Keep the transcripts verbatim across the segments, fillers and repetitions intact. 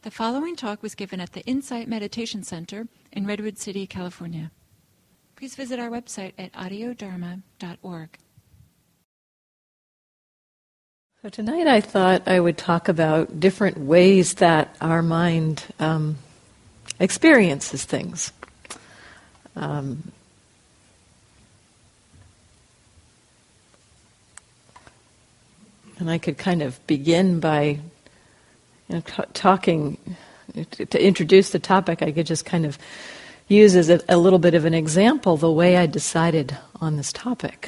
The following talk was given at the Insight Meditation Center in Redwood City, California. Please visit our website at audio dharma dot org. So tonight I thought I would talk about different ways that our mind um, experiences things. Um, and I could kind of begin by you know, t- talking, to, to introduce the topic, I could just kind of use as a, a little bit of an example the way I decided on this topic.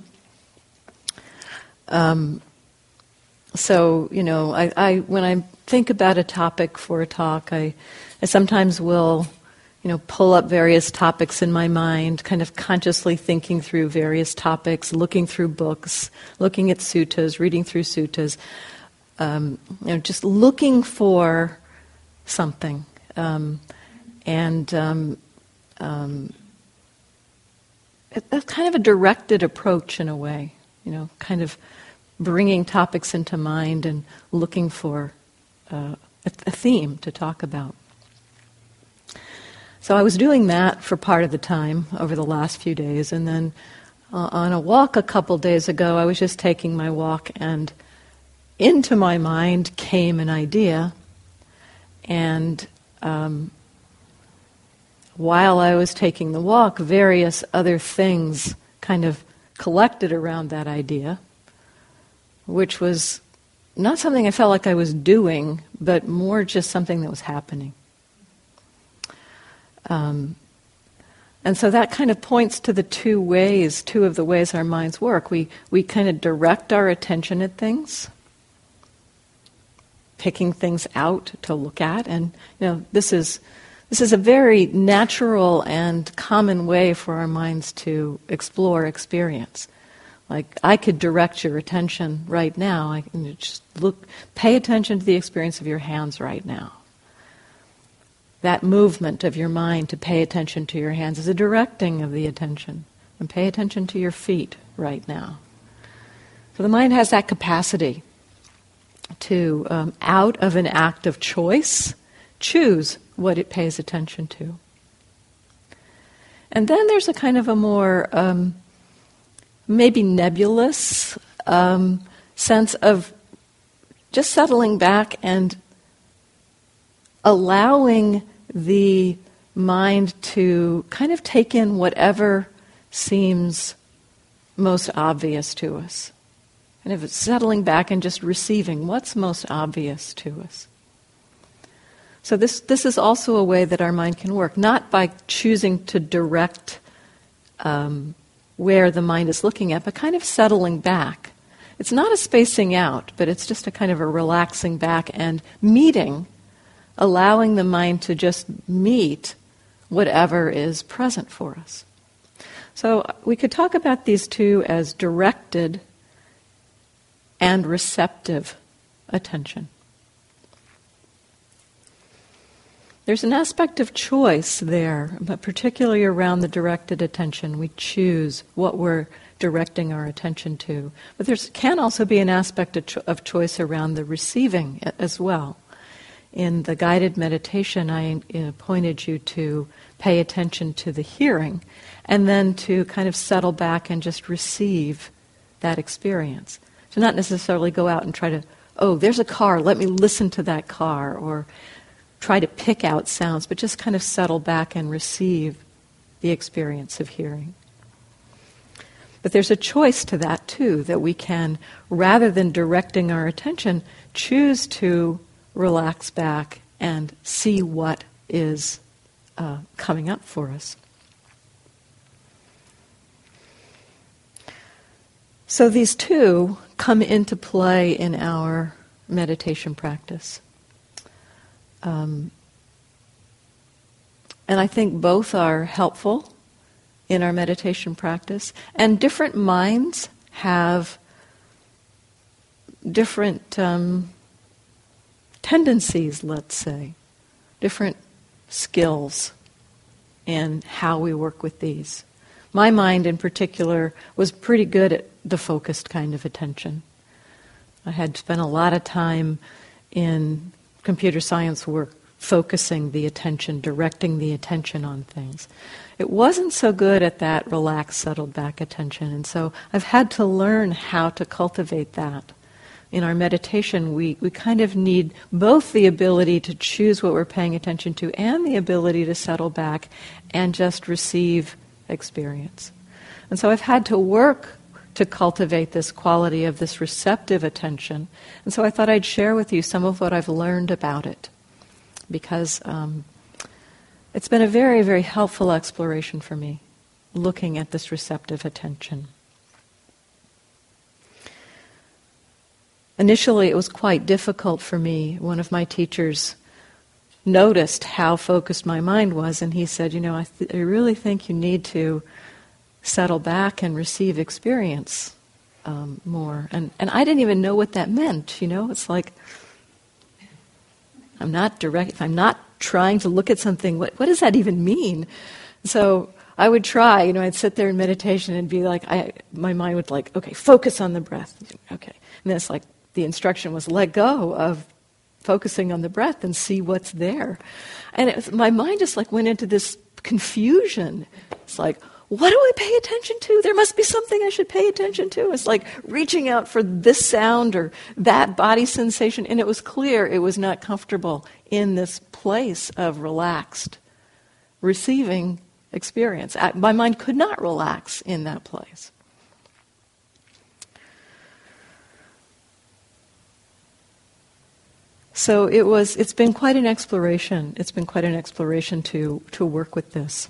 Um, so, you know, I, I when I think about a topic for a talk, I, I sometimes will, you know, pull up various topics in my mind, kind of consciously thinking through various topics, looking through books, looking at suttas, reading through suttas, um, you know, just looking for something. Um, and um, um, it, that's kind of a directed approach in a way, you know, kind of bringing topics into mind and looking for uh, a, a theme to talk about. So I was doing that for part of the time over the last few days, and then uh, on a walk a couple days ago, I was just taking my walk, and into my mind came an idea, and um, while I was taking the walk, various other things kind of collected around that idea, which was not something I felt like I was doing, but more just something that was happening. Um, and so that kind of points to the two ways, two of the ways our minds work. We we kind of direct our attention at things, picking things out to look at, and you know this is this is a very natural and common way for our minds to explore experience. Like I could direct your attention right now. I can just look, pay attention to the experience of your hands right now. That movement of your mind to pay attention to your hands is a directing of the attention. And pay attention to your feet right now. So the mind has that capacity to, um, out of an act of choice, choose what it pays attention to. And then there's a kind of a more um, maybe nebulous um, sense of just settling back and allowing the mind to kind of take in whatever seems most obvious to us. And if it's settling back and just receiving what's most obvious to us. So this this is also a way that our mind can work, not by choosing to direct um, where the mind is looking at, but kind of settling back. It's not a spacing out, but it's just a kind of a relaxing back and meeting, allowing the mind to just meet whatever is present for us. So we could talk about these two as directed and receptive attention. There's an aspect of choice there, but particularly around the directed attention. We choose what we're directing our attention to. But there can also be an aspect of, cho- of choice around the receiving as well. In the guided meditation, I uh, pointed you to pay attention to the hearing and then to kind of settle back and just receive that experience. So not necessarily go out and try to, oh, there's a car, let me listen to that car, or try to pick out sounds, but just kind of settle back and receive the experience of hearing. But there's a choice to that too, that we can, rather than directing our attention, choose to relax back and see what is uh, coming up for us. So these two come into play in our meditation practice. Um, and I think both are helpful in our meditation practice. And different minds have different um, tendencies, let's say, different skills in how we work with these. My mind in particular was pretty good at the focused kind of attention. I had spent a lot of time in computer science work, focusing the attention, directing the attention on things. It wasn't so good at that relaxed, settled back attention, and so I've had to learn how to cultivate that. In our meditation, we, we kind of need both the ability to choose what we're paying attention to and the ability to settle back and just receive experience. And so I've had to work to cultivate this quality of this receptive attention. And so I thought I'd share with you some of what I've learned about it, because um, it's been a very, very helpful exploration for me, looking at this receptive attention. Initially, it was quite difficult for me. One of my teachers noticed how focused my mind was, and he said, you know, I, th- I really think you need to settle back and receive experience um, more. And and I didn't even know what that meant, you know. It's like, I'm not direct, if I'm not trying to look at something, what, what does that even mean? So I would try, you know, I'd sit there in meditation and be like, I, my mind would like, okay, focus on the breath. Okay. And then it's like, the instruction was let go of focusing on the breath and see what's there. And it was, my mind just like went into this confusion. It's like, what do I pay attention to? There must be something I should pay attention to. It's like reaching out for this sound or that body sensation. And it was clear it was not comfortable in this place of relaxed receiving experience. I, my mind could not relax in that place. So it was. It's been quite an exploration. It's been quite an exploration to to work with this.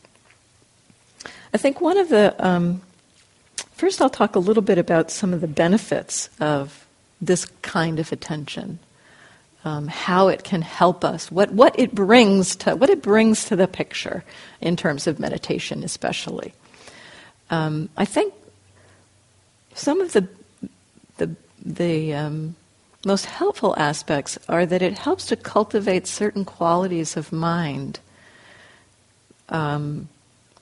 I think one of the, um, first I'll talk a little bit about some of the benefits of this kind of attention, um, how it can help us, what, what it brings to what it brings to the picture in terms of meditation, especially. Um, I think some of the the the um, most helpful aspects are that it helps to cultivate certain qualities of mind. Um,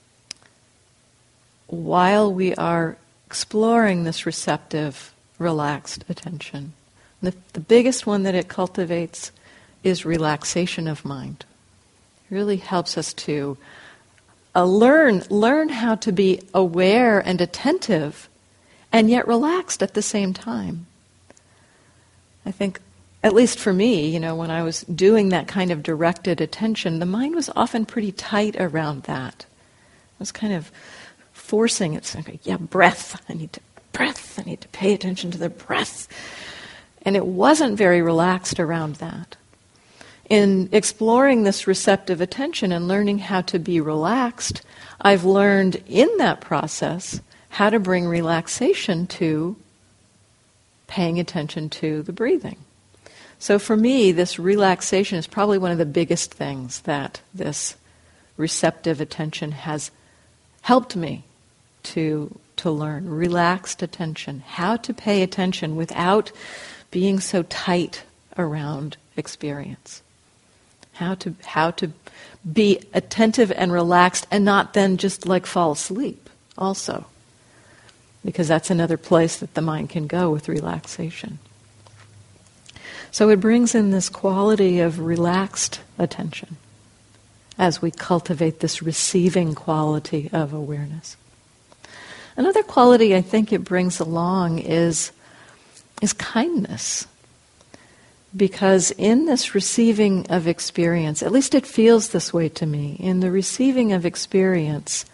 while we are exploring this receptive, relaxed attention. The, the biggest one that it cultivates is relaxation of mind. It really helps us to uh, learn, learn how to be aware and attentive and yet relaxed at the same time. I think, at least for me, you know, when I was doing that kind of directed attention, the mind was often pretty tight around that. It was kind of forcing it. Okay, yeah, breath. I need to breath. I need to pay attention to the breath. And it wasn't very relaxed around that. In exploring this receptive attention and learning how to be relaxed, I've learned in that process how to bring relaxation to paying attention to the breathing. So for me, this relaxation is probably one of the biggest things that this receptive attention has helped me to to learn. Relaxed attention, how to pay attention without being so tight around experience. How to how to be attentive and relaxed and not then just like fall asleep also. Because that's another place that the mind can go with relaxation. So it brings in this quality of relaxed attention as we cultivate this receiving quality of awareness. Another quality I think it brings along is, is kindness. Because in this receiving of experience, at least it feels this way to me, in the receiving of experience,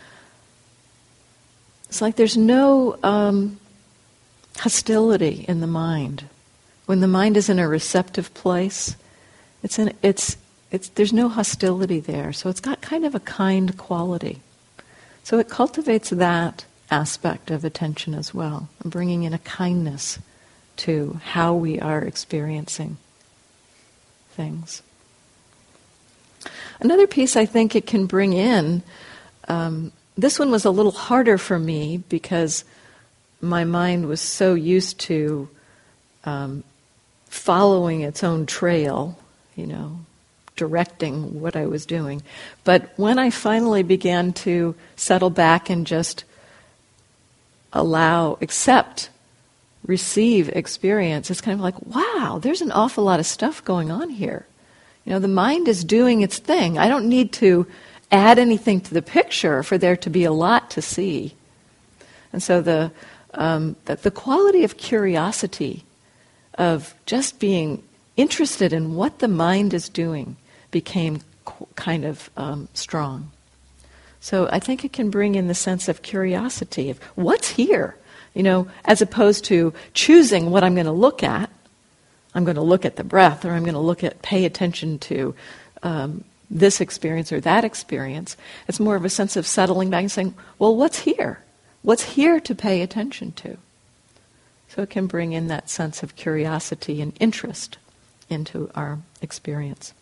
it's like there's no um, hostility in the mind. When the mind is in a receptive place, it's in, it's it's there's no hostility there. So it's got kind of a kind quality. So it cultivates that aspect of attention as well, and bringing in a kindness to how we are experiencing things. Another piece I think it can bring in. Um, This one was a little harder for me because my mind was so used to um, following its own trail, you know, directing what I was doing. But when I finally began to settle back and just allow, accept receive experience, it's kind of like, wow, there's an awful lot of stuff going on here. You know, the mind is doing its thing. I don't need to add anything to the picture for there to be a lot to see. And so the um, the, the quality of curiosity, of just being interested in what the mind is doing, became qu- kind of um, strong. So I think it can bring in the sense of curiosity of what's here, you know, as opposed to choosing what I'm going to look at. I'm going to look at the breath, or I'm going to look at, pay attention to um, this experience or that experience. It's more of a sense of settling back and saying, well, what's here? What's here to pay attention to? So it can bring in that sense of curiosity and interest into our experience.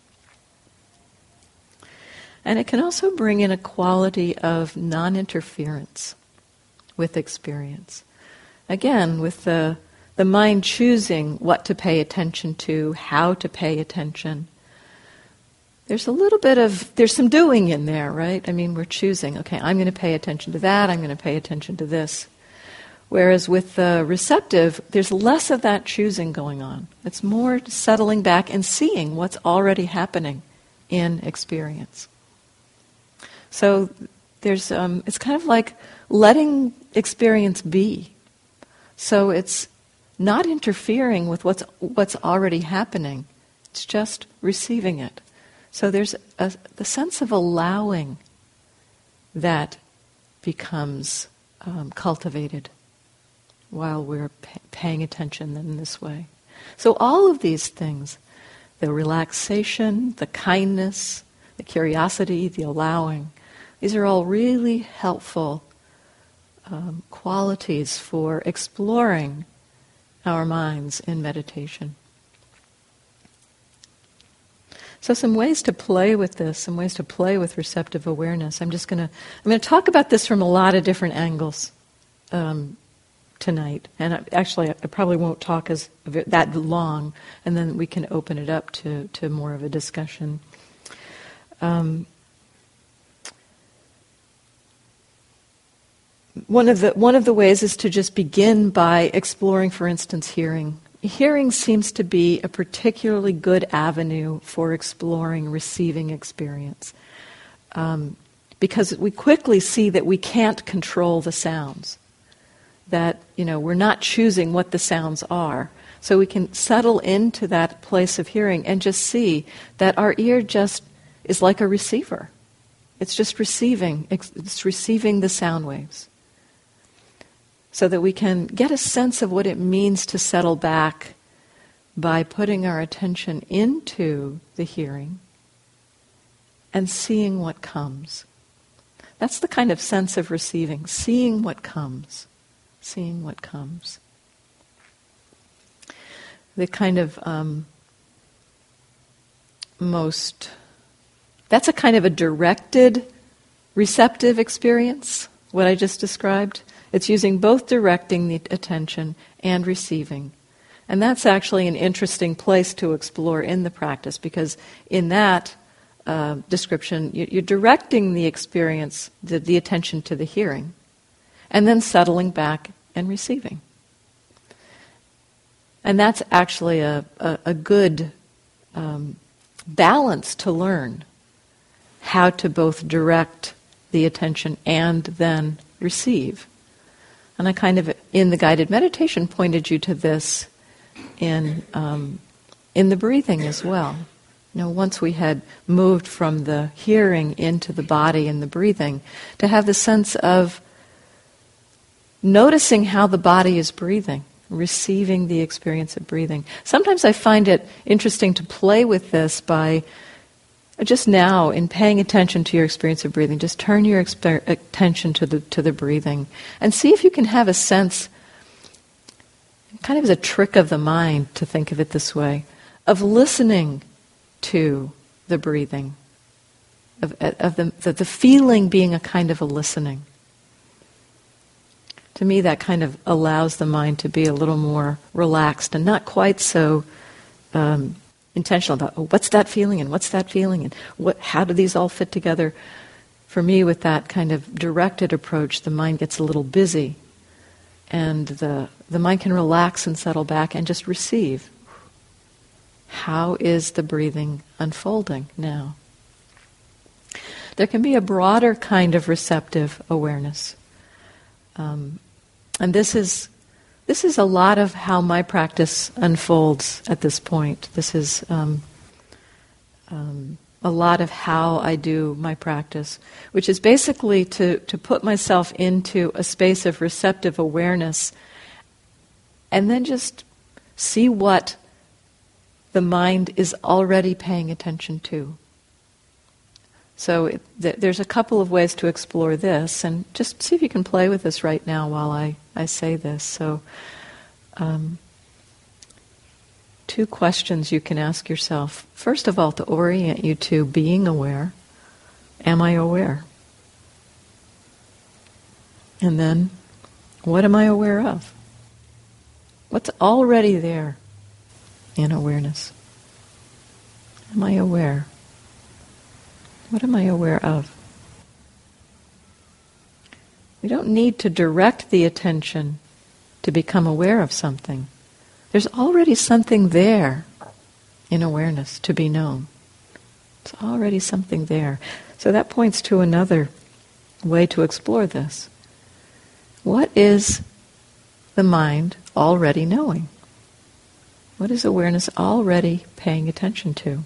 And it can also bring in a quality of non-interference with experience. Again, with the, the mind choosing what to pay attention to, how to pay attention. There's a little bit of, there's some doing in there, right? I mean, we're choosing, okay, I'm going to pay attention to that, I'm going to pay attention to this. Whereas with the receptive, there's less of that choosing going on. It's more settling back and seeing what's already happening in experience. So there's, um, it's kind of like letting experience be. So it's not interfering with what's what's already happening. It's just receiving it. So there's a, the sense of allowing that becomes um, cultivated while we're pay, paying attention in this way. So all of these things, the relaxation, the kindness, the curiosity, the allowing, these are all really helpful um, qualities for exploring our minds in meditation. So some ways to play with this, some ways to play with receptive awareness. I'm just going to, I'm going to talk about this from a lot of different angles um, tonight. And I, actually, I probably won't talk as that long, and then we can open it up to, to more of a discussion. Um, one of the one of the ways is to just begin by exploring, for instance, hearing. Hearing seems to be a particularly good avenue for exploring receiving experience, um, because we quickly see that we can't control the sounds, that, you know, we're not choosing what the sounds are. So we can settle into that place of hearing and just see that our ear just is like a receiver. It's just receiving, it's receiving the sound waves. So that we can get a sense of what it means to settle back by putting our attention into the hearing and seeing what comes. That's the kind of sense of receiving, seeing what comes, seeing what comes. The kind of um, most, that's a kind of a directed, receptive experience, what I just described. It's using both directing the attention and receiving. And that's actually an interesting place to explore in the practice, because in that uh, description, you're directing the experience, the, the attention to the hearing, and then settling back and receiving. And that's actually a, a, a good um, balance to learn, how to both direct the attention and then receive. And I kind of, in the guided meditation, pointed you to this in um, in the breathing as well. You know, once we had moved from the hearing into the body and the breathing, to have the sense of noticing how the body is breathing, receiving the experience of breathing. Sometimes I find it interesting to play with this by just now, in paying attention to your experience of breathing, just turn your exper- attention to the to the breathing and see if you can have a sense, kind of as a trick of the mind to think of it this way, of listening to the breathing, of, of the, the, the feeling being a kind of a listening. To me, that kind of allows the mind to be a little more relaxed and not quite so um, intentional about, oh, what's that feeling and what's that feeling and what? How do these all fit together? For me, with that kind of directed approach, the mind gets a little busy, and the the mind can relax and settle back and just receive. How is the breathing unfolding now? There can be a broader kind of receptive awareness. Um, and this is this is a lot of how my practice unfolds at this point. This is um, um, a lot of how I do my practice, which is basically to, to put myself into a space of receptive awareness and then just see what the mind is already paying attention to. So it, th- there's a couple of ways to explore this, and just see if you can play with this right now while I, I say this. So um, two questions you can ask yourself. First of all, to orient you to being aware. Am I aware? And then, what am I aware of? What's already there in awareness? Am I aware? What am I aware of? We don't need to direct the attention to become aware of something. There's already something there in awareness to be known. It's already something there. So that points to another way to explore this. What is the mind already knowing? What is awareness already paying attention to?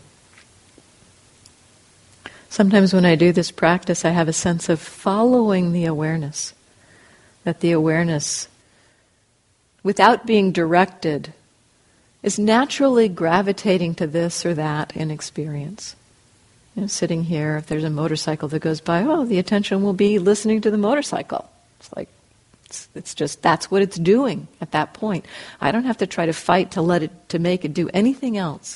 Sometimes when I do this practice, I have a sense of following the awareness. That the awareness, without being directed, is naturally gravitating to this or that in experience. You know, sitting here, if there's a motorcycle that goes by, oh, the attention will be listening to the motorcycle. It's like, it's, it's just, that's what it's doing at that point. I don't have to try to fight to let it, to make it do anything else.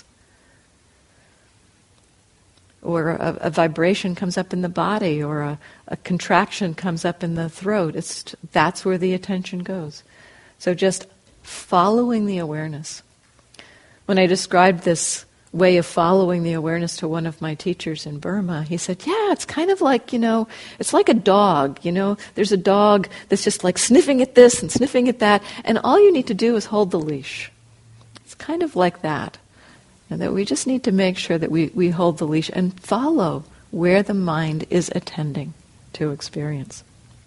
Or a, a vibration comes up in the body, or a, a contraction comes up in the throat. It's, that's where the attention goes. So just following the awareness. When I described this way of following the awareness to one of my teachers in Burma, he said, yeah, it's kind of like, you know, it's like a dog, you know, there's a dog that's just like sniffing at this and sniffing at that, and all you need to do is hold the leash. It's kind of like that. And that we just need to make sure that we, we hold the leash and follow where the mind is attending to experience.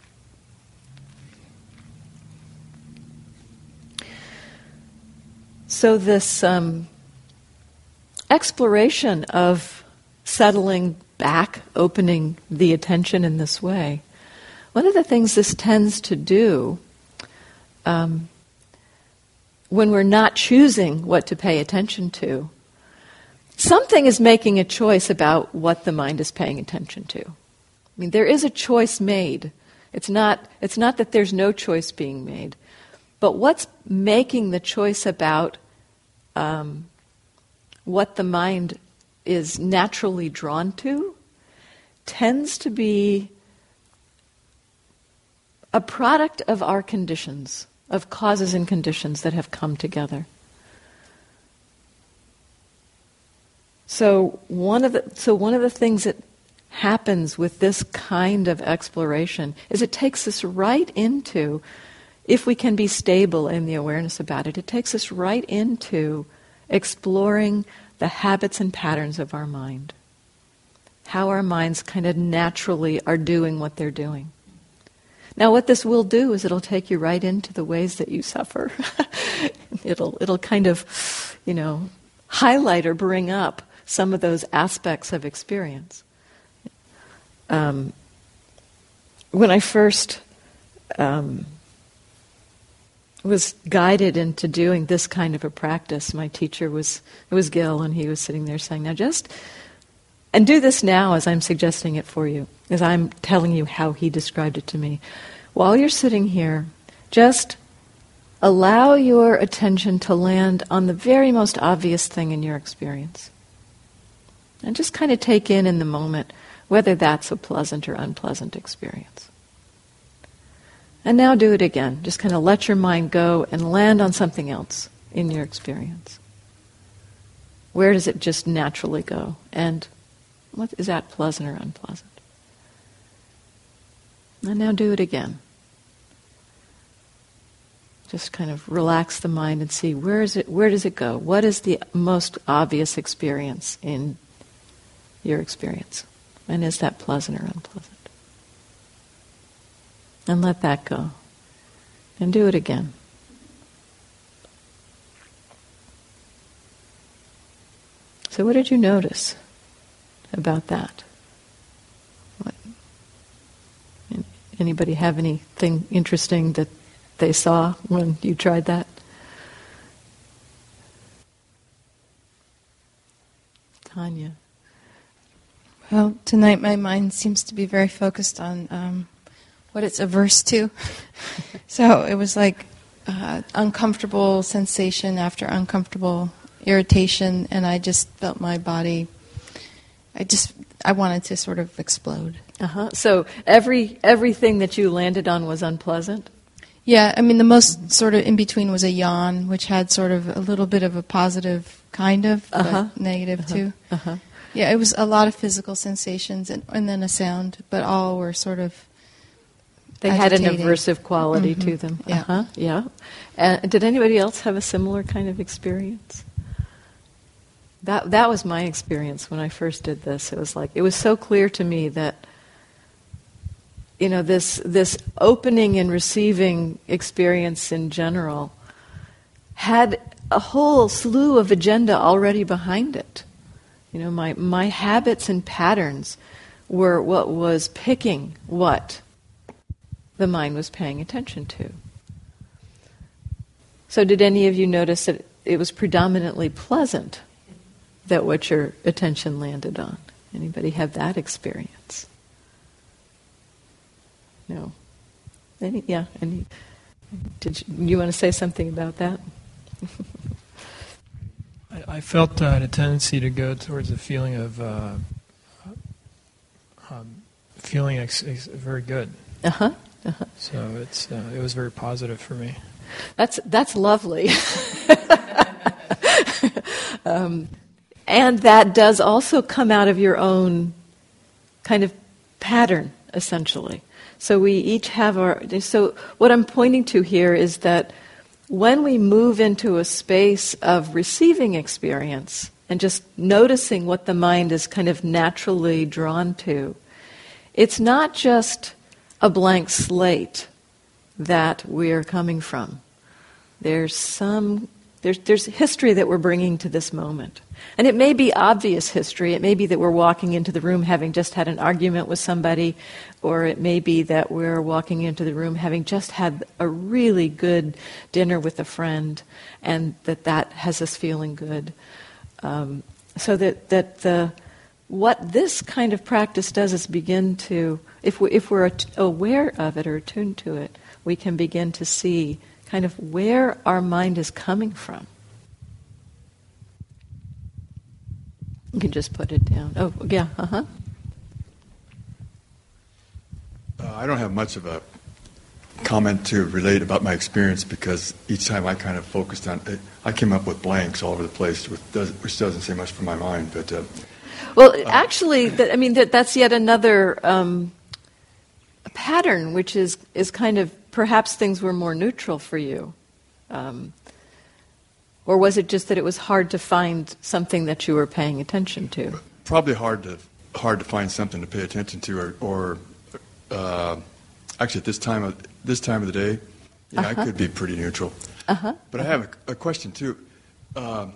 So this um, exploration of settling back, opening the attention in this way, one of the things this tends to do um, when we're not choosing what to pay attention to, something is making a choice about what the mind is paying attention to. I mean, there is a choice made. It's not, it's not that there's no choice being made. But what's making the choice about um, what the mind is naturally drawn to tends to be a product of our conditions, of causes and conditions that have come together. So one of the so one of the things that happens with this kind of exploration is it takes us right into, if we can be stable in the awareness about it, it takes us right into exploring the habits and patterns of our mind. How our minds kind of naturally are doing what they're doing. Now what this will do is it'll take you right into the ways that you suffer. it'll it'll kind of, you know, highlight or bring up some of those aspects of experience. Um, when I first um, was guided into doing this kind of a practice, my teacher was, it was Gil, and he was sitting there saying, now just, and do this now as I'm suggesting it for you, as I'm telling you how he described it to me. While you're sitting here, just allow your attention to land on the very most obvious thing in your experience. And just kind of take in in the moment whether that's a pleasant or unpleasant experience. And now do it again. Just kind of let your mind go and land on something else in your experience. Where does it just naturally go? And what, is that pleasant or unpleasant? And now do it again. Just kind of relax the mind and see where is it, where does it go? What is the most obvious experience in your experience? And is that pleasant or unpleasant? And let that go. And do it again. So what did you notice about that? What? Anybody have anything interesting that they saw when you tried that? Tanya. Well, tonight my mind seems to be very focused on um, what it's averse to. So it was like uh, uncomfortable sensation after uncomfortable irritation, and I just felt my body, I just, I wanted to sort of explode. Uh-huh. So every everything that you landed on was unpleasant? Yeah, I mean, the most sort of in between was a yawn, which had sort of a little bit of a positive kind of, uh-huh. but negative uh-huh. too. Uh-huh. Yeah, it was a lot of physical sensations and, and then a sound, but all were sort of They had an agitating. aversive quality Mm-hmm. to them. Yeah. Uh-huh. Yeah. Uh, did anybody else have a similar kind of experience? That that was my experience when I first did this. It was like it was so clear to me that, you know, this this opening and receiving experience in general had a whole slew of agenda already behind it. You know, my my habits and patterns were what was picking what the mind was paying attention to. So did any of you notice that it was predominantly pleasant that what your attention landed on? Anybody have that experience? No. Any? Yeah. Any? Did you, you want to say something about that? I, I felt uh, a tendency to go towards a feeling of uh, um, feeling ex- ex- very good. Uh huh. Uh-huh. So it's uh, it was very positive for me. That's that's lovely. um, and that does also come out of your own kind of pattern, essentially. So we each have our... So what I'm pointing to here is that when we move into a space of receiving experience and just noticing what the mind is kind of naturally drawn to, it's not just a blank slate that we're coming from. There's some... There's, there's history that we're bringing to this moment. And it may be obvious history. It may be that we're walking into the room having just had an argument with somebody, or it may be that we're walking into the room having just had a really good dinner with a friend, and that that has us feeling good. Um, so that, that the, what this kind of practice does is begin to, if, we, if we're at- aware of it or attuned to it, we can begin to see kind of where our mind is coming from. You can just put it down. Oh, yeah, uh-huh. Uh, I don't have much of a comment to relate about my experience because each time I kind of focused on it, I came up with blanks all over the place, which, does, which doesn't say much for my mind. But uh, well, uh, actually, that, I mean, that, that's yet another um, pattern, which is is kind of perhaps things were more neutral for you. Um, or was it just that it was hard to find something that you were paying attention to? Probably hard to hard to find something to pay attention to, or, or uh, actually at this time of this time of the day, yeah, uh-huh. I could be pretty neutral. Uh-huh. But I have a, a question too. Um,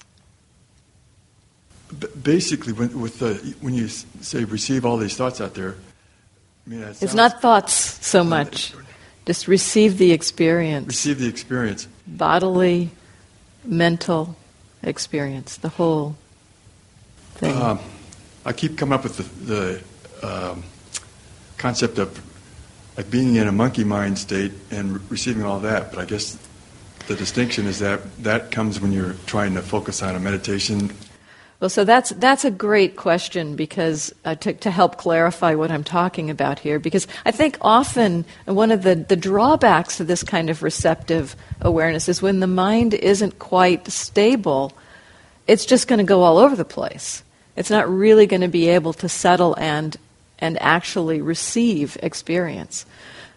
b- basically, when with the when you s- say receive all these thoughts out there, I mean, that It's sounds- not thoughts so much. Just receive the experience. receive the experience. Bodily, mental experience, the whole thing. Um, I keep coming up with the, the um, concept of like being in a monkey mind state and re- receiving all that, but I guess the distinction is that that comes when you're trying to focus on a meditation. Well, so that's that's a great question because uh, to, to help clarify what I'm talking about here, because I think often one of the, the drawbacks of this kind of receptive awareness is when the mind isn't quite stable, it's just going to go all over the place. It's not really going to be able to settle and and actually receive experience.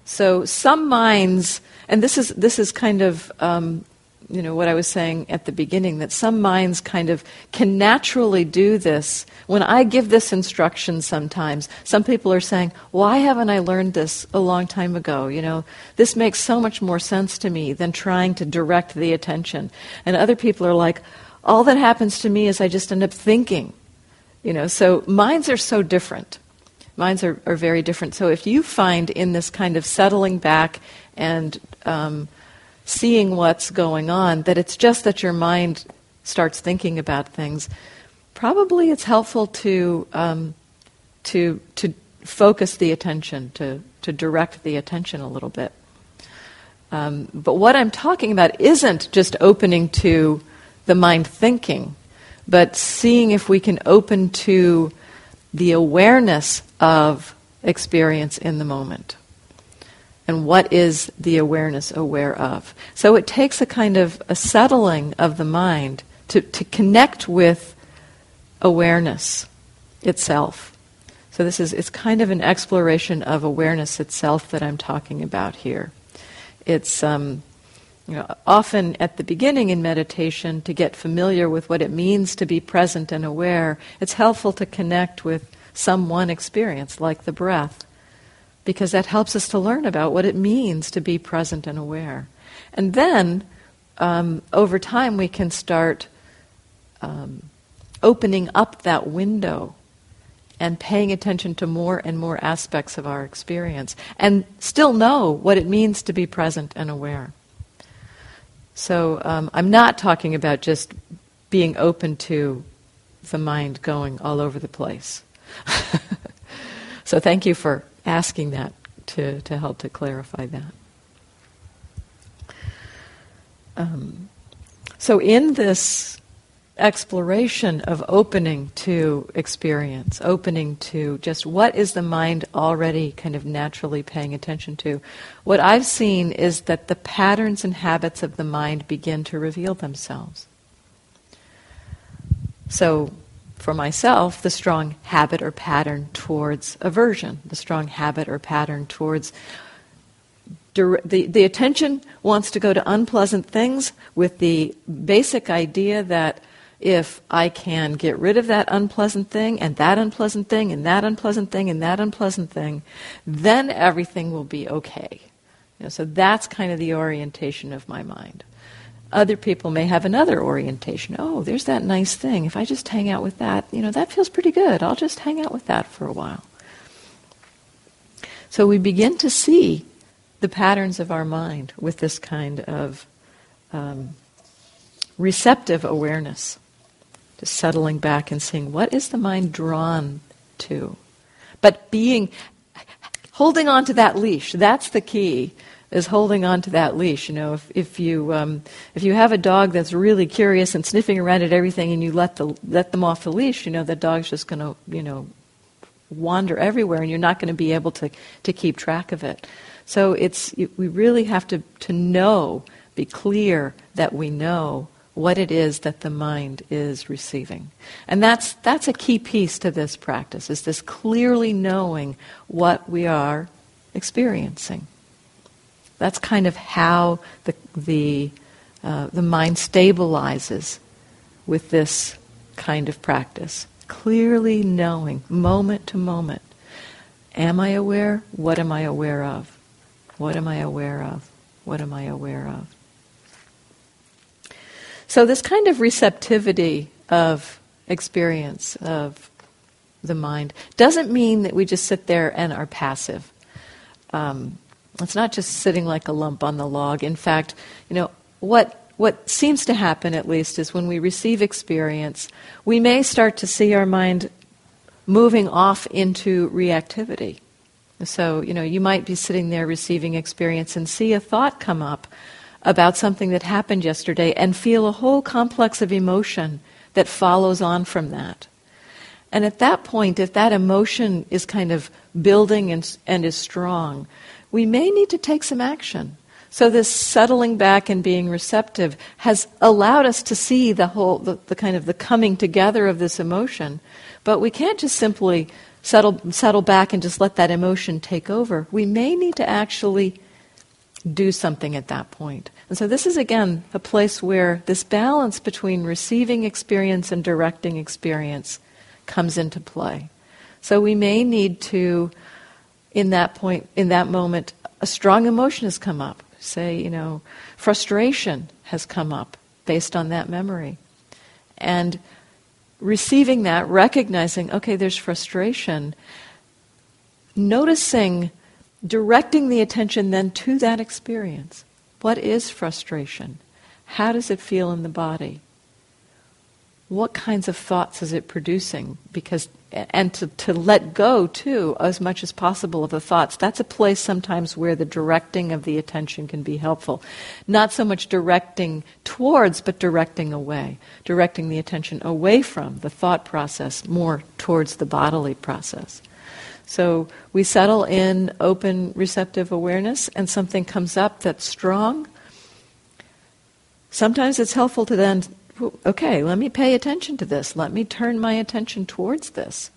So some minds, and this is this is kind of um, you know what I was saying at the beginning, that some minds kind of can naturally do this. When I give this instruction sometimes, some people are saying, why haven't I learned this a long time ago? You know, this makes so much more sense to me than trying to direct the attention. And other people are like, all that happens to me is I just end up thinking. You know, so minds are so different. Minds are, are very different. So if you find in this kind of settling back and um, seeing what's going on, that it's just that your mind starts thinking about things, probably it's helpful to um, to to focus the attention, to to direct the attention a little bit. Um, but what I'm talking about isn't just opening to the mind thinking, but seeing if we can open to the awareness of experience in the moment. And what is the awareness aware of? So it takes a kind of a settling of the mind to, to connect with awareness itself. So this is it's kind of an exploration of awareness itself that I'm talking about here. It's um, you know, often at the beginning in meditation, to get familiar with what it means to be present and aware, it's helpful to connect with some one experience, like the breath, because that helps us to learn about what it means to be present and aware. And then, um, over time, we can start um, opening up that window and paying attention to more and more aspects of our experience, and still know what it means to be present and aware. So um, I'm not talking about just being open to the mind going all over the place. So thank you for asking that to, to help to clarify that. Um, so in this exploration of opening to experience, opening to just what is the mind already kind of naturally paying attention to, what I've seen is that the patterns and habits of the mind begin to reveal themselves. So for myself, the strong habit or pattern towards aversion, the strong habit or pattern towards dir- the, the attention wants to go to unpleasant things with the basic idea that if I can get rid of that unpleasant thing and that unpleasant thing and that unpleasant thing and that unpleasant thing, then everything will be okay. You know, so that's kind of the orientation of my mind. Other people may have another orientation. Oh, there's that nice thing. If I just hang out with that, you know, that feels pretty good. I'll just hang out with that for a while. So we begin to see the patterns of our mind with this kind of um, receptive awareness. Just settling back and seeing what is the mind drawn to. But being, holding on to that leash, that's the key. Is holding on to that leash. You know, if, if you um, if you have a dog that's really curious and sniffing around at everything, and you let the let them off the leash, you know, the dog's just going to you know wander everywhere, and you're not going to be able to to keep track of it. So it's we really have to to know, be clear that we know what it is that the mind is receiving, and that's that's a key piece to this practice. Is this clearly knowing what we are experiencing. That's kind of how the the uh, the mind stabilizes with this kind of practice. Clearly knowing, moment to moment. Am I aware? What am I aware of? What am I aware of? What am I aware of? So this kind of receptivity of experience of the mind doesn't mean that we just sit there and are passive. Um, It's not just sitting like a lump on the log. In fact, you know, what what seems to happen, at least, is when we receive experience, we may start to see our mind moving off into reactivity. So, you know, you might be sitting there receiving experience and see a thought come up about something that happened yesterday and feel a whole complex of emotion that follows on from that. And at that point, if that emotion is kind of building and, and is strong, we may need to take some action. So this settling back and being receptive has allowed us to see the whole, the, the kind of the coming together of this emotion, But we can't just simply settle settle back and just let that emotion take over. We may need to actually do something at that point. And so this is, again, a place where this balance between receiving experience and directing experience comes into play. So we may need to, in that point, in that moment, a strong emotion has come up. Say, you know, frustration has come up based on that memory. And receiving that, recognizing, okay, there's frustration, noticing, directing the attention then to that experience. What is frustration? How does it feel in the body? What kinds of thoughts is it producing? Because, and to, to let go, too, as much as possible of the thoughts. That's a place sometimes where the directing of the attention can be helpful. Not so much directing towards, but directing away. Directing the attention away from the thought process, more towards the bodily process. So we settle in open, receptive awareness, and something comes up that's strong. Sometimes it's helpful to then, okay, let me pay attention to this. Let me turn my attention towards this.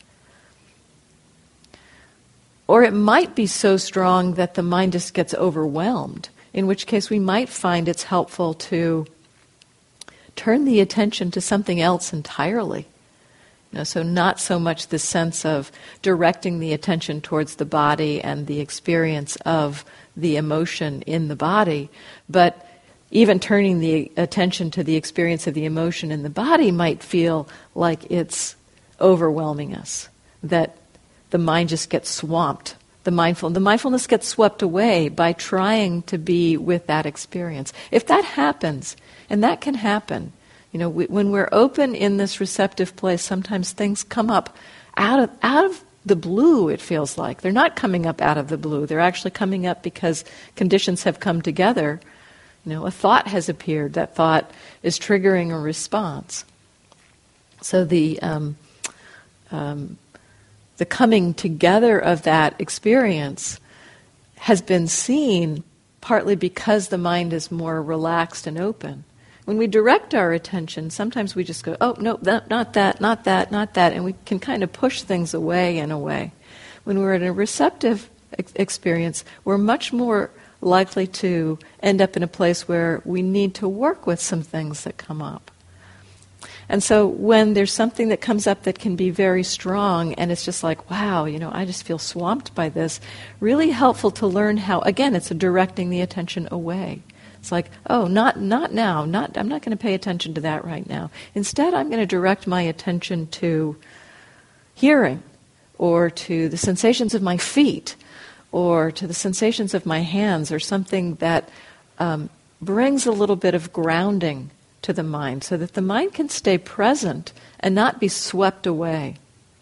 Or it might be so strong that the mind just gets overwhelmed, in which case we might find it's helpful to turn the attention to something else entirely. You know, so not so much the sense of directing the attention towards the body and the experience of the emotion in the body, but even turning the attention to the experience of the emotion in the body might feel like it's overwhelming us, that the mind just gets swamped. The mindful, the mindfulness gets swept away by trying to be with that experience. If that happens, and that can happen, you know, we, when we're open in this receptive place, sometimes things come up out of out of the blue, it feels like. They're not coming up out of the blue. They're actually coming up because conditions have come together. You know, a thought has appeared. That thought is triggering a response. So the um, um, the coming together of that experience has been seen partly because the mind is more relaxed and open. When we direct our attention, sometimes we just go, oh, no, that, not that, not that, not that, and we can kind of push things away in a way. When we're in a receptive ex- experience, we're much more likely to end up in a place where we need to work with some things that come up. And so when there's something that comes up that can be very strong and it's just like, wow, you know, I just feel swamped by this, really helpful to learn how, again, it's a directing the attention away. It's like, oh, not not now, not I'm not going to pay attention to that right now. Instead, I'm going to direct my attention to hearing, or to the sensations of my feet, or to the sensations of my hands, or something that um, brings a little bit of grounding to the mind, so that the mind can stay present and not be swept away.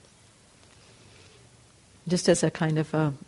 Just as a kind of a,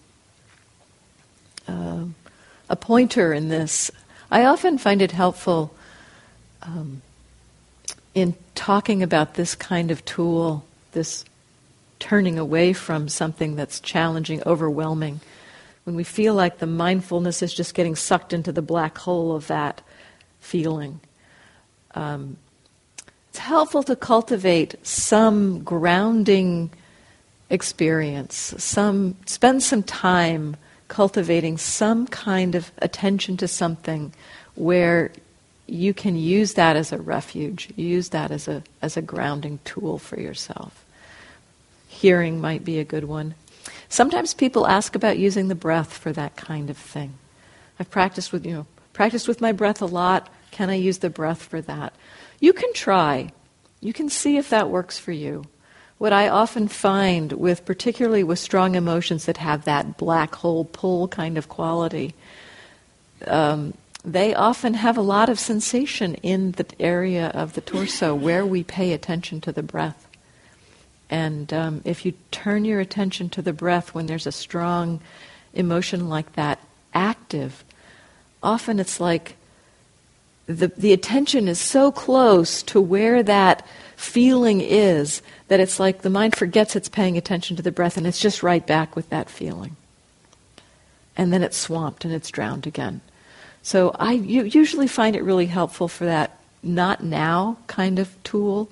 uh, a pointer in this, I often find it helpful um, in talking about this kind of tool, this turning away from something that's challenging, overwhelming, when we feel like the mindfulness is just getting sucked into the black hole of that feeling. Um, it's helpful to cultivate some grounding experience, some spend some time cultivating some kind of attention to something where you can use that as a refuge, use that as a as a grounding tool for yourself. Hearing might be a good one. Sometimes people ask about using the breath for that kind of thing. I've practiced with, you know, practiced with my breath a lot. Can I use the breath for that? You can try. You can see if that works for you. What I often find with, particularly with strong emotions that have that black hole pull kind of quality, um, they often have a lot of sensation in the area of the torso where we pay attention to the breath. And um, if you turn your attention to the breath when there's a strong emotion like that active, often it's like the the attention is so close to where that feeling is that it's like the mind forgets it's paying attention to the breath and it's just right back with that feeling. And then it's swamped and it's drowned again. So I u- usually find it really helpful for that not now kind of tool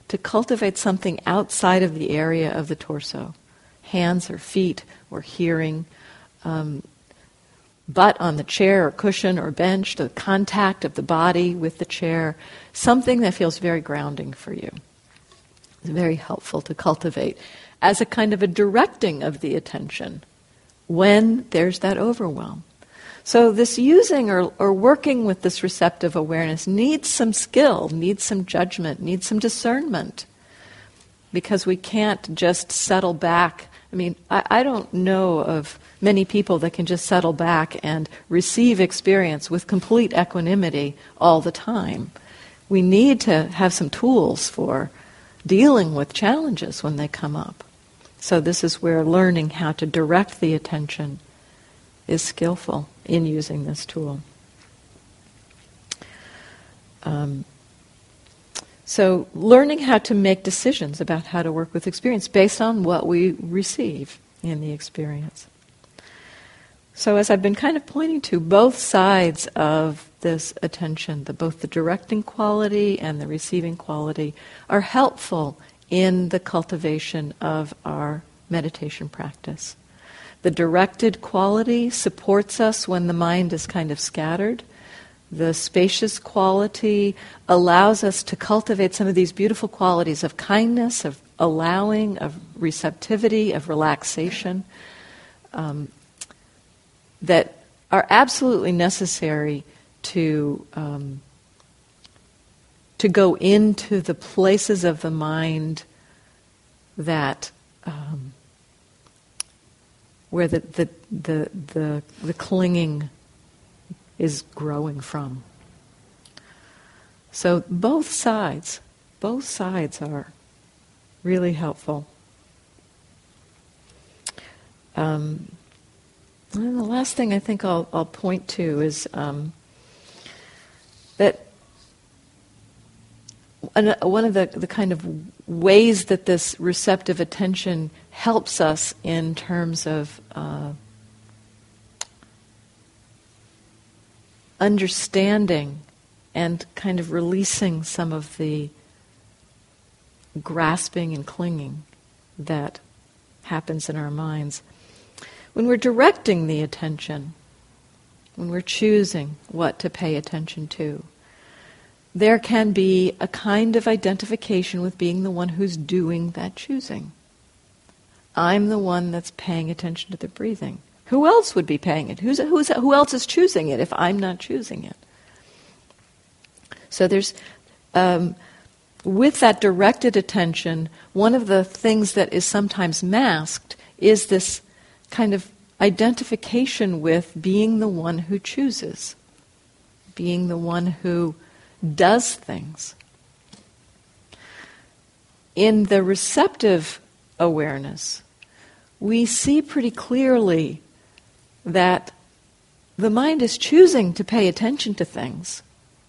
to cultivate something outside of the area of the torso, hands or feet or hearing, um, butt on the chair or cushion or bench, the contact of the body with the chair, something that feels very grounding for you. It's very helpful to cultivate as a kind of a directing of the attention when there's that overwhelm. So this using or, or working with this receptive awareness needs some skill, needs some judgment, needs some discernment, because we can't just settle back. I mean, I, I don't know of many people that can just settle back and receive experience with complete equanimity all the time. We need to have some tools for dealing with challenges when they come up. So this is where learning how to direct the attention is skillful in using this tool. Um, so learning how to make decisions about how to work with experience based on what we receive in the experience. So as I've been kind of pointing to, both sides of this attention, the, both the directing quality and the receiving quality, are helpful in the cultivation of our meditation practice. The directed quality supports us when the mind is kind of scattered. The spacious quality allows us to cultivate some of these beautiful qualities of kindness, of allowing, of receptivity, of relaxation, um, that are absolutely necessary to um, to go into the places of the mind that um, where the, the the the the clinging is growing from. So both sides, both sides are really helpful. Um, and the last thing I think I'll, I'll point to is um, that one of the, the kind of ways that this receptive attention helps us in terms of uh, understanding and kind of releasing some of the grasping and clinging that happens in our minds. When we're directing the attention, when we're choosing what to pay attention to, there can be a kind of identification with being the one who's doing that choosing. I'm the one that's paying attention to the breathing. Who else would be paying it? Who's, who's, who else is choosing it if I'm not choosing it? So there's, um, with that directed attention, one of the things that is sometimes masked is this kind of identification with being the one who chooses, being the one who does things. In the receptive awareness, we see pretty clearly that the mind is choosing to pay attention to things.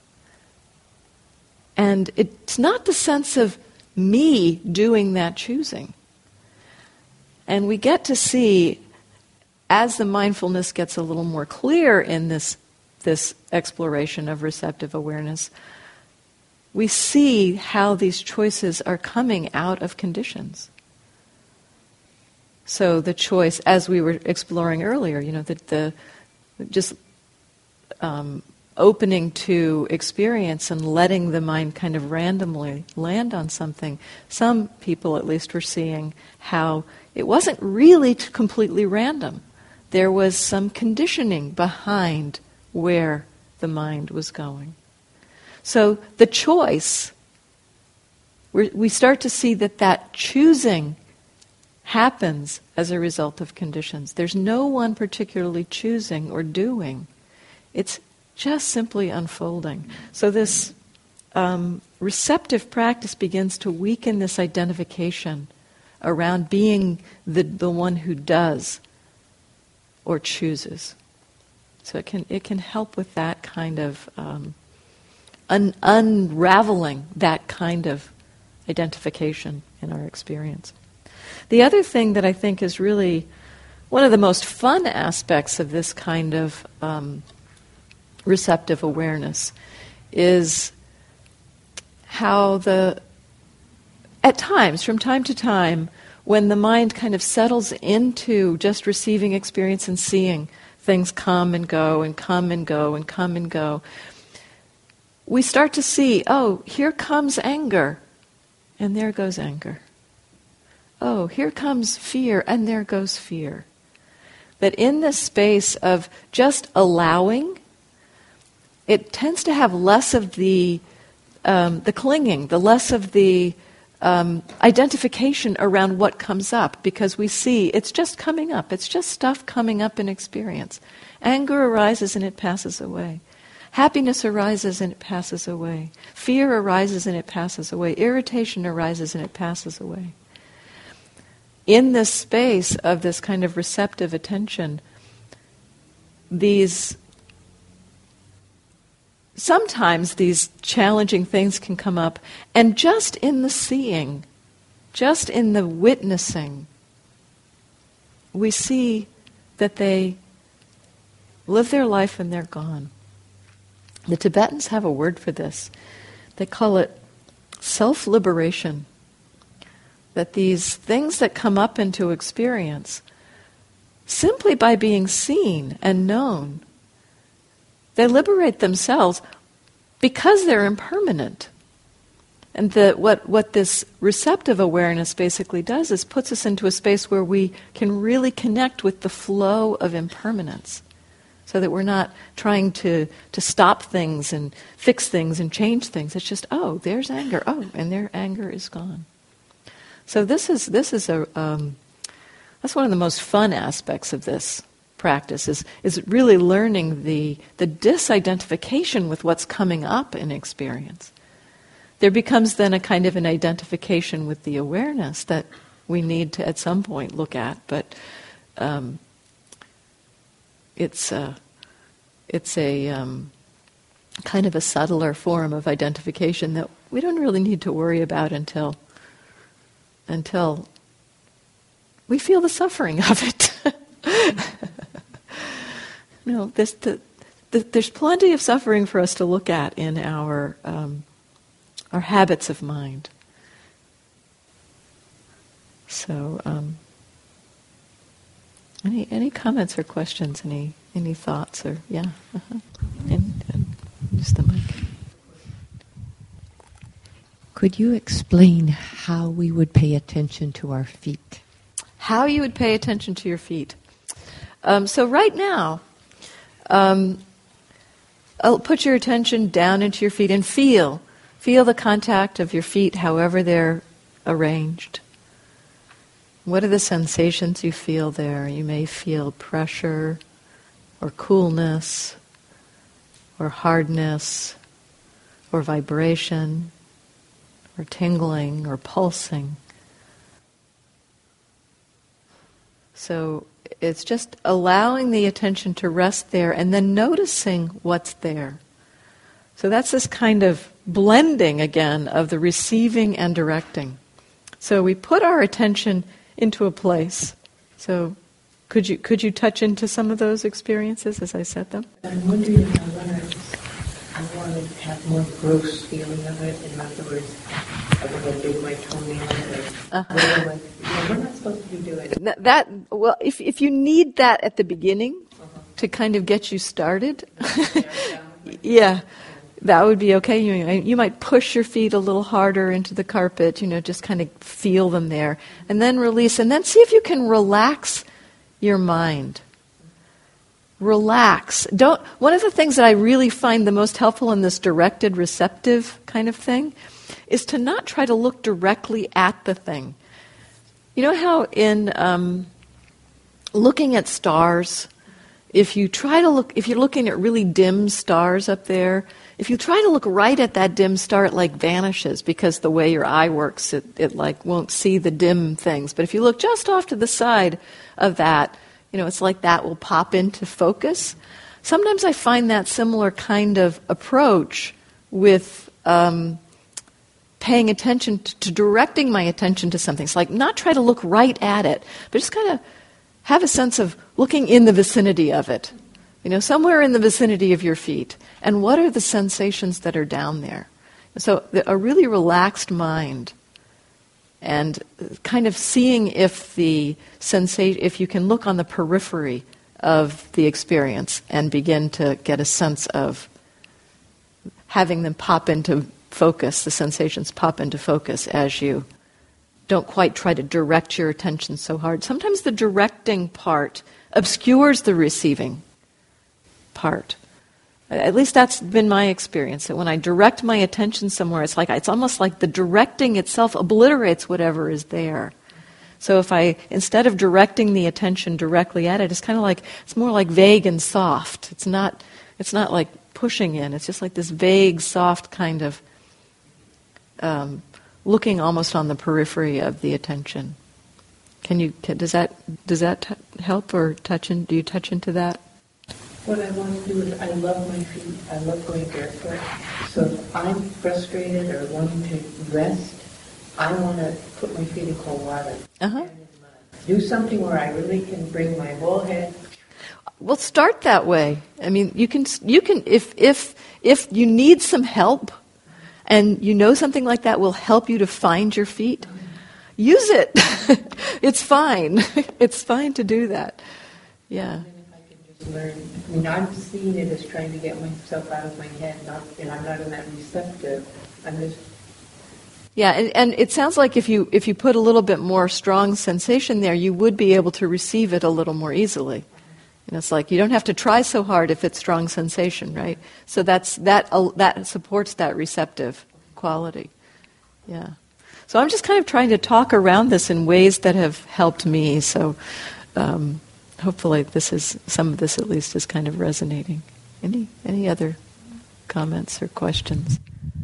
And it's not the sense of me doing that choosing. And we get to see, as the mindfulness gets a little more clear in this, this exploration of receptive awareness, we see how these choices are coming out of conditions. So the choice, as we were exploring earlier, you know, that the just um, opening to experience and letting the mind kind of randomly land on something. Some people, at least, were seeing how it wasn't really completely random. There was some conditioning behind where the mind was going. So the choice, we're, we start to see that that choosing happens as a result of conditions. There's no one particularly choosing or doing. It's just simply unfolding. So this um, receptive practice begins to weaken this identification around being the, the one who does or chooses. So it can it can help with that kind of um, un- unraveling that kind of identification in our experience. The other thing that I think is really one of the most fun aspects of this kind of um, receptive awareness is how the at times, from time to time, when the mind kind of settles into just receiving experience and seeing things come and go and come and go and come and go, we start to see, oh, here comes anger, and there goes anger. Oh, here comes fear, and there goes fear. That in this space of just allowing, it tends to have less of the um, the clinging, the less of the um, identification around what comes up, because we see it's just coming up. It's just stuff coming up in experience. Anger arises and it passes away. Happiness arises and it passes away. Fear arises and it passes away. Irritation arises and it passes away. In this space of this kind of receptive attention, these sometimes these challenging things can come up, and just in the seeing, just in the witnessing, we see that they live their life and they're gone. The Tibetans have a word for this. They call it self-liberation. That these things that come up into experience, simply by being seen and known, they liberate themselves because they're impermanent. And the, what, what this receptive awareness basically does is puts us into a space where we can really connect with the flow of impermanence, so that we're not trying to, to stop things and fix things and change things. It's just, oh, there's anger. Oh, and their anger is gone. So this is this is a um, that's one of the most fun aspects of this practice is is really learning the the disidentification with what's coming up in experience. There becomes then a kind of an identification with the awareness that we need to at some point look at, but um, it's a it's a um, kind of a subtler form of identification that we don't really need to worry about until. until we feel the suffering of it. you know, this, the, the, there's plenty of suffering for us to look at in our um, our habits of mind. So, um, any any comments or questions? Any any thoughts or yeah? Uh-huh. And, and just the mic. Could you explain how we would pay attention to our feet? How you would pay attention to your feet. Um, so right now, um, I'll put your attention down into your feet and feel. Feel the contact of your feet however they're arranged. What are the sensations you feel there? You may feel pressure or coolness or hardness or vibration or tingling or pulsing. So it's just allowing the attention to rest there and then noticing what's there. So that's this kind of blending again of the receiving and directing. So we put our attention into a place. So could you could you touch into some of those experiences as I said them? I'm wondering if I want to, I want to have more gross feeling of it. In other words, I want to dig my toenail or uh-huh. Like, yeah, we're not supposed to be doing it. That, that well, if if you need that at the beginning uh-huh. to kind of get you started, yeah, that would be okay. You, you might push your feet a little harder into the carpet, you know, just kind of feel them there, and then release, and then see if you can relax your mind. Relax. Don't. One of the things that I really find the most helpful in this directed, receptive kind of thing is to not try to look directly at the thing. You know how in um, looking at stars, if you try to look, if you're looking at really dim stars up there, if you try to look right at that dim star, it like vanishes because the way your eye works, it, it like won't see the dim things. But if you look just off to the side of that, you know, it's like that will pop into focus. Sometimes I find that similar kind of approach with um, paying attention to, to directing my attention to something. It's like not try to look right at it, but just kind of have a sense of looking in the vicinity of it. You know, somewhere in the vicinity of your feet. And what are the sensations that are down there? So a really relaxed mind and kind of seeing if the sensation, if you can look on the periphery of the experience and begin to get a sense of having them pop into focus, the sensations pop into focus as you don't quite try to direct your attention so hard. Sometimes the directing part obscures the receiving part. At least that's been my experience, that when I direct my attention somewhere, it's like it's almost like the directing itself obliterates whatever is there. So if I, instead of directing the attention directly at it, it's kind of like, it's more like vague and soft. It's not, it's not like pushing in. It's just like this vague, soft kind of um, looking almost on the periphery of the attention. Can you, can, does that, does that t- help or touch in, do you touch into that? What I want to do is, I love my feet. I love going barefoot. So if I'm frustrated or wanting to rest, I want to put my feet in cold water. Uh-huh. Do something where I really can bring my whole head. Well, start that way. I mean, you can, you can, if, if, if you need some help and you know something like that will help you to find your feet, use it. It's fine. It's fine to do that. Yeah. Learn. I mean, I'm seeing it as trying to get myself out of my head, not, and I'm not in that receptive. I'm just. Yeah, and, and it sounds like if you if you put a little bit more strong sensation there, you would be able to receive it a little more easily. You know, it's like you don't have to try so hard if it's strong sensation, right? So that's that uh, that supports that receptive quality. Yeah. So I'm just kind of trying to talk around this in ways that have helped me. So. Um, Hopefully this is, some of this at least is kind of resonating. Any any other comments or questions?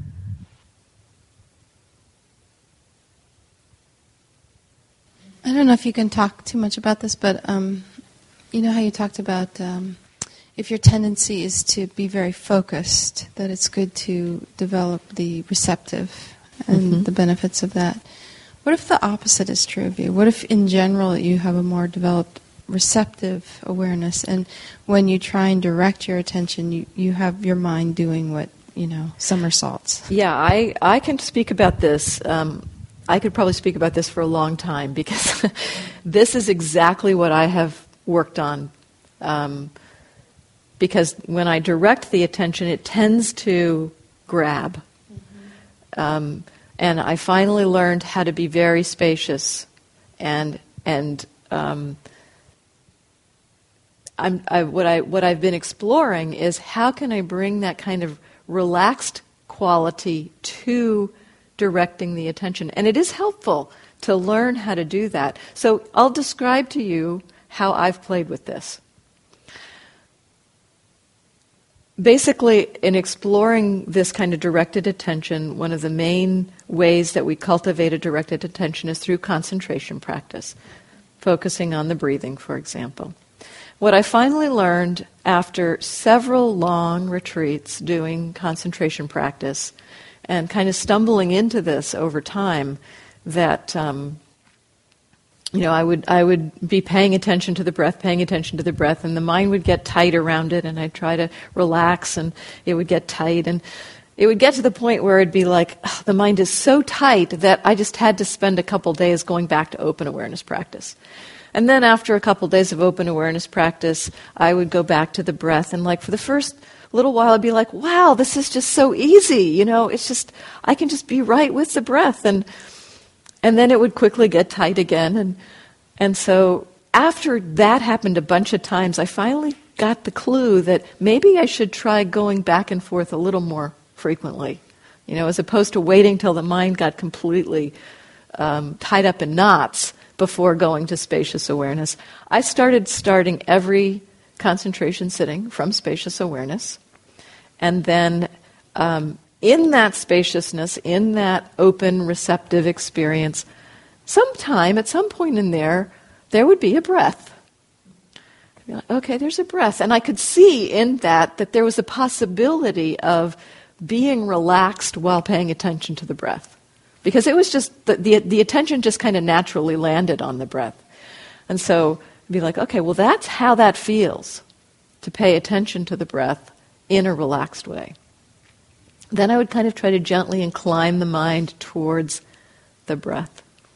I don't know if you can talk too much about this, but um, you know how you talked about um, if your tendency is to be very focused, that it's good to develop the receptive and mm-hmm. the benefits of that. What if the opposite is true of you? What if in general you have a more developed receptive awareness, and when you try and direct your attention, you, you have your mind doing what, you know, somersaults? Yeah, I, I can speak about this. Um, I could probably speak about this for a long time, because this is exactly what I have worked on. Um, because when I direct the attention, it tends to grab. Mm-hmm. Um, and I finally learned how to be very spacious and and um, I'm, I, what, I, what I've been exploring is how can I bring that kind of relaxed quality to directing the attention. And it is helpful to learn how to do that. So I'll describe to you how I've played with this. Basically, in exploring this kind of directed attention, one of the main ways that we cultivate a directed attention is through concentration practice, focusing on the breathing, for example. What I finally learned after several long retreats doing concentration practice and kind of stumbling into this over time, that um, you know, I would I would be paying attention to the breath, paying attention to the breath, and the mind would get tight around it, and I'd try to relax, and it would get tight, and it would get to the point where it'd be like, oh, the mind is so tight that I just had to spend a couple days going back to open awareness practice. And then after a couple days of open awareness practice, I would go back to the breath. And like for the first little while, I'd be like, wow, this is just so easy. You know, it's just, I can just be right with the breath. And and then it would quickly get tight again. And and so after that happened a bunch of times, I finally got the clue that maybe I should try going back and forth a little more frequently. You know, as opposed to waiting till the mind got completely um, tied up in knots before going to spacious awareness. I started starting every concentration sitting from spacious awareness. And then um, in that spaciousness, in that open, receptive experience, sometime, at some point in there, there would be a breath. I'd be like, okay, there's a breath. And I could see in that that there was a possibility of being relaxed while paying attention to the breath. Because it was just, the, the, the attention just kind of naturally landed on the breath. And so I'd be like, okay, well that's how that feels, to pay attention to the breath in a relaxed way. Then I would kind of try to gently incline the mind towards the breath.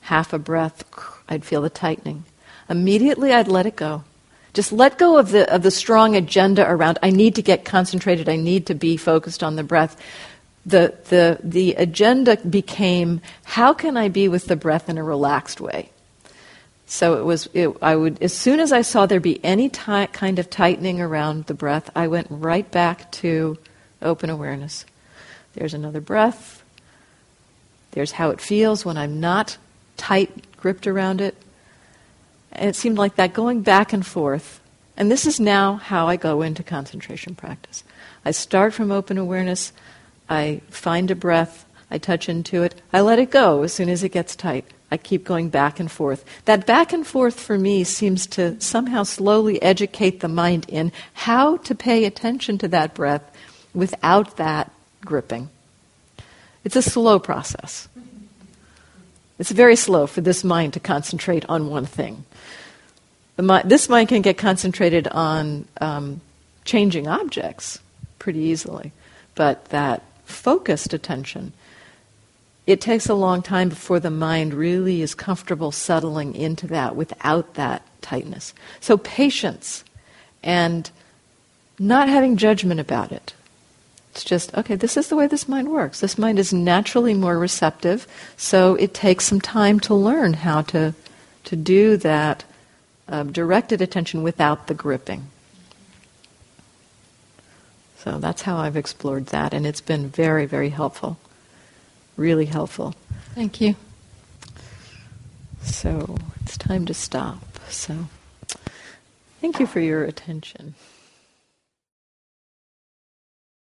half a breath, I'd feel the tightening. Immediately I'd let it go. Just let go of the of the strong agenda around, I need to get concentrated, I need to be focused on the breath. The the the agenda became, how can I be with the breath in a relaxed way? So it was. It, I would, as soon as I saw there be any ti- kind of tightening around the breath, I went right back to open awareness. There's another breath. There's how it feels when I'm not tight gripped around it. And it seemed like that going back and forth. And this is now how I go into concentration practice. I start from open awareness. I find a breath. I touch into it. I let it go as soon as it gets tight. I keep going back and forth. That back and forth for me seems to somehow slowly educate the mind in how to pay attention to that breath without that gripping. It's a slow process. It's very slow for this mind to concentrate on one thing. The mi- this mind can get concentrated on um, changing objects pretty easily, but that focused attention, it takes a long time before the mind really is comfortable settling into that without that tightness. So patience and not having judgment about it. It's just, okay, this is the way this mind works. This mind is naturally more receptive, so it takes some time to learn how to, to do that uh, directed attention without the gripping. So that's how I've explored that, and it's been very, very helpful. Really helpful. Thank you. So it's time to stop. So thank you for your attention.